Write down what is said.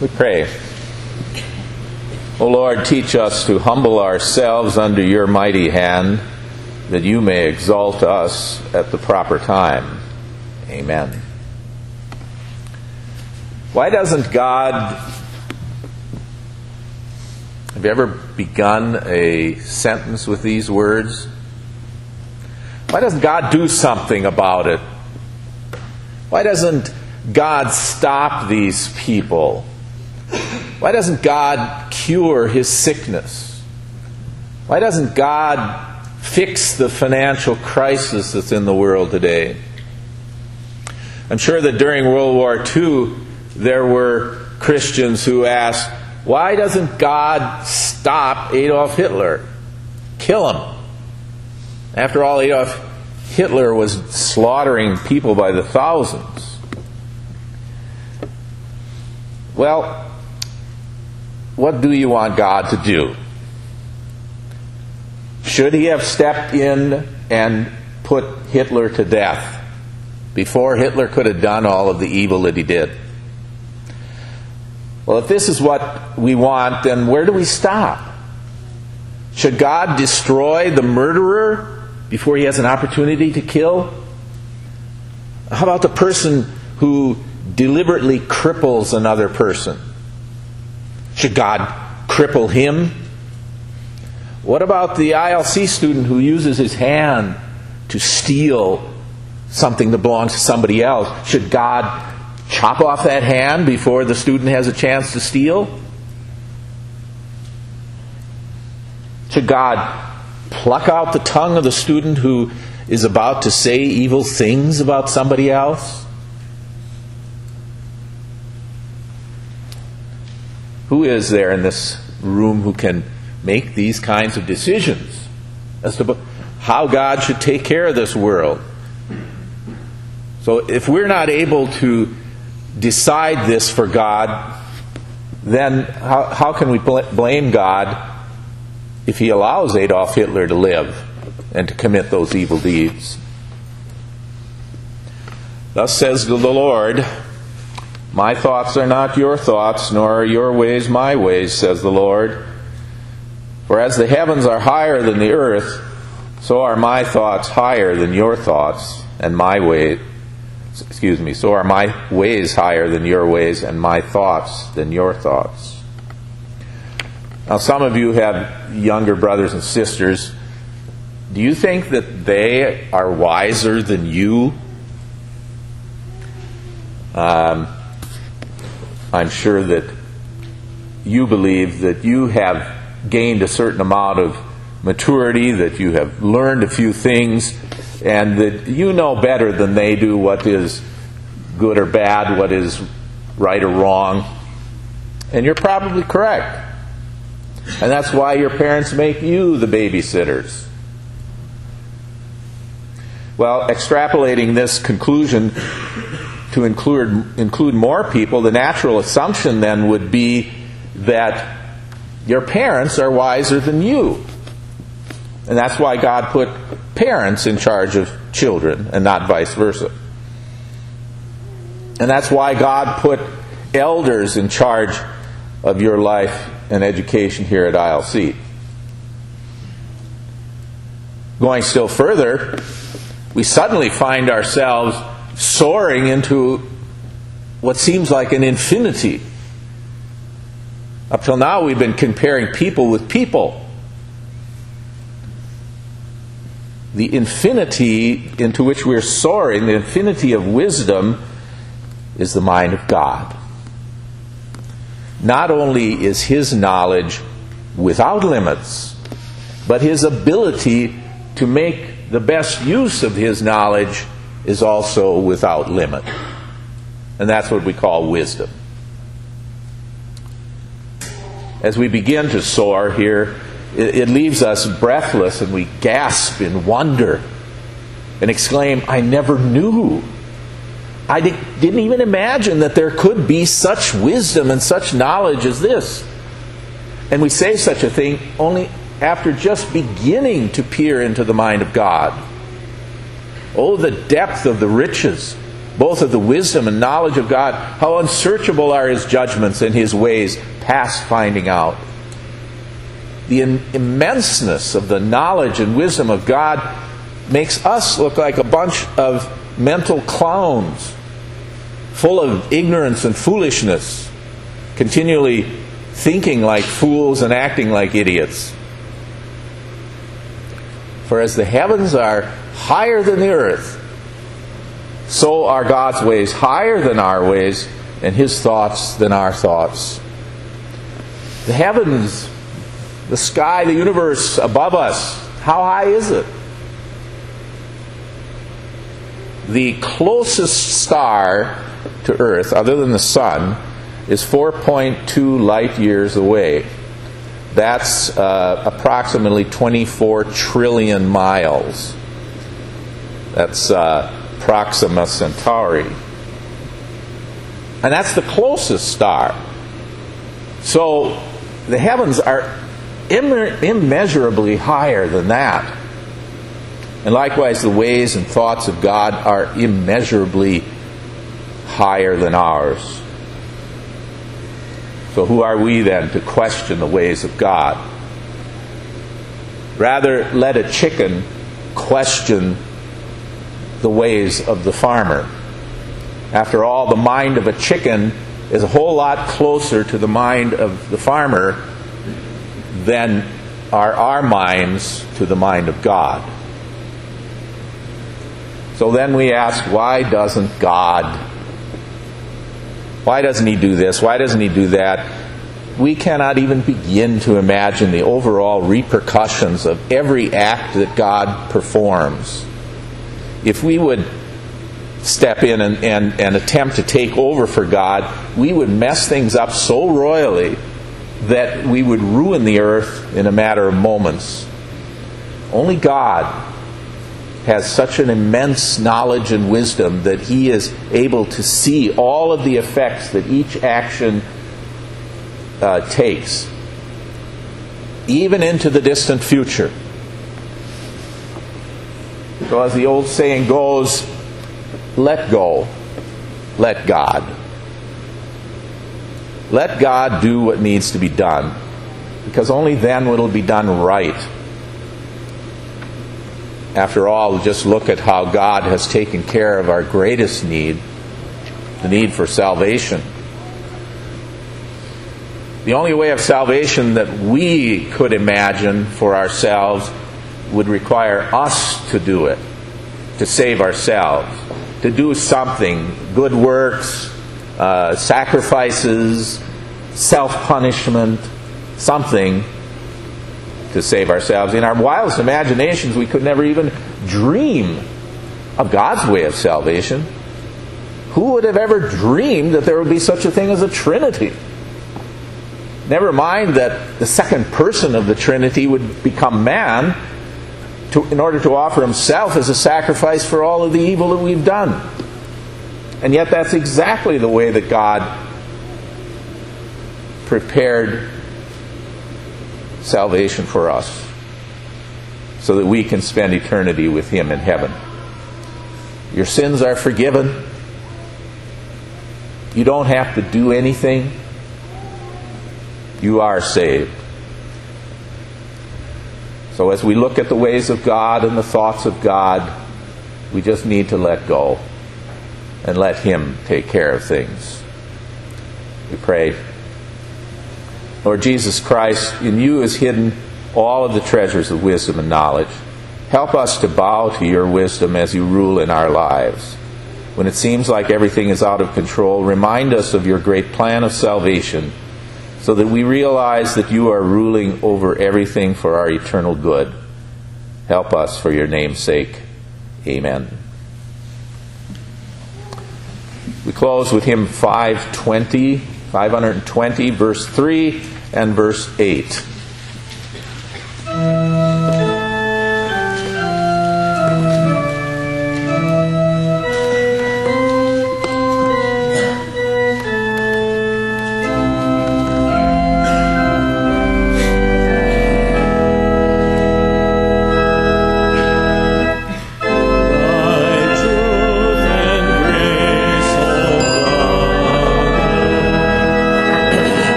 We pray. O Lord, teach us to humble ourselves under your mighty hand, that you may exalt us at the proper time. Amen. Why doesn't God... Have you ever begun a sentence with these words? Why doesn't God do something about it? Why doesn't God stop these people? Why doesn't God cure his sickness? Why doesn't God fix the financial crisis that's in the world today? I'm sure that during World War II, there were Christians who asked, why doesn't God stop Adolf Hitler? Kill him. After all, Adolf Hitler was slaughtering people by the thousands. Well, what do you want God to do? Should he have stepped in and put Hitler to death before Hitler could have done all of the evil that he did? Well, if this is what we want, then where do we stop? Should God destroy the murderer before he has an opportunity to kill? How about the person who deliberately cripples another person? Should God cripple him? What about the ILC student who uses his hand to steal something that belongs to somebody else? Should God chop off that hand before the student has a chance to steal? Should God pluck out the tongue of the student who is about to say evil things about somebody else? Who is there in this room who can make these kinds of decisions as to how God should take care of this world? So if we're not able to decide this for God, then how can we blame God if he allows Adolf Hitler to live and to commit those evil deeds? Thus says the Lord, my thoughts are not your thoughts, nor are your ways my ways, says the Lord. For as the heavens are higher than the earth, so are my thoughts higher than your thoughts, and so are my ways higher than your ways, and my thoughts than your thoughts. Now, some of you have younger brothers and sisters. Do you think that they are wiser than you? I'm sure that you believe that you have gained a certain amount of maturity, that you have learned a few things, and that you know better than they do what is good or bad, what is right or wrong. And you're probably correct. And that's why your parents make you the babysitters. Well, extrapolating this conclusion to include more people, the natural assumption then would be that your parents are wiser than you. And that's why God put parents in charge of children and not vice versa. And that's why God put elders in charge of your life and education here at ILC. Going still further, we suddenly find ourselves soaring into what seems like an infinity. Up till now, we've been comparing people with people. The infinity into which we're soaring, the infinity of wisdom, is the mind of God. Not only is his knowledge without limits, but his ability to make the best use of his knowledge is also without limit. And that's what we call wisdom. As we begin to soar here, it leaves us breathless, and we gasp in wonder and exclaim, I never knew. I didn't even imagine that there could be such wisdom and such knowledge as this. And we say such a thing only after just beginning to peer into the mind of God. Oh, the depth of the riches both of the wisdom and knowledge of God. How unsearchable are His judgments and His ways, past finding out. The immenseness of the knowledge and wisdom of God makes us look like a bunch of mental clowns, full of ignorance and foolishness, continually thinking like fools and acting like idiots. For as the heavens are higher than the earth, so are God's ways higher than our ways, and His thoughts than our thoughts. The heavens, the sky, the universe above us, how high is it? The closest star to Earth, other than the Sun, is 4.2 light years away. That's approximately 24 trillion miles. That's Proxima Centauri. And that's the closest star. So the heavens are immeasurably higher than that. And likewise, the ways and thoughts of God are immeasurably higher than ours. So who are we then to question the ways of God? Rather, let a chicken question the ways of the farmer. After all, the mind of a chicken is a whole lot closer to the mind of the farmer than are our minds to the mind of God. So then we ask, why doesn't God? Why doesn't He do this? Why doesn't He do that? We cannot even begin to imagine the overall repercussions of every act that God performs. If we would step in and attempt to take over for God, we would mess things up so royally that we would ruin the earth in a matter of moments. Only God has such an immense knowledge and wisdom that He is able to see all of the effects that each action takes, even into the distant future. So as the old saying goes, let go, let God. Let God do what needs to be done, because only then will it be done right. After all, just look at how God has taken care of our greatest need, the need for salvation. The only way of salvation that we could imagine for ourselves would require us to do it, to save ourselves, to do something, good works, sacrifices, self-punishment, something to save ourselves. In our wildest imaginations, we could never even dream of God's way of salvation. Who would have ever dreamed that there would be such a thing as a Trinity? Never mind that the second person of the Trinity would become man in order to offer Himself as a sacrifice for all of the evil that we've done. And yet that's exactly the way that God prepared salvation for us, so that we can spend eternity with Him in heaven. Your sins are forgiven. You don't have to do anything. You are saved. So as we look at the ways of God and the thoughts of God, we just need to let go and let Him take care of things. We pray. Lord Jesus Christ, in You is hidden all of the treasures of wisdom and knowledge. Help us to bow to Your wisdom as You rule in our lives. When it seems like everything is out of control, remind us of Your great plan of salvation, so that we realize that You are ruling over everything for our eternal good. Help us for Your name's sake. Amen. We close with hymn 520, verse 3 and verse 8.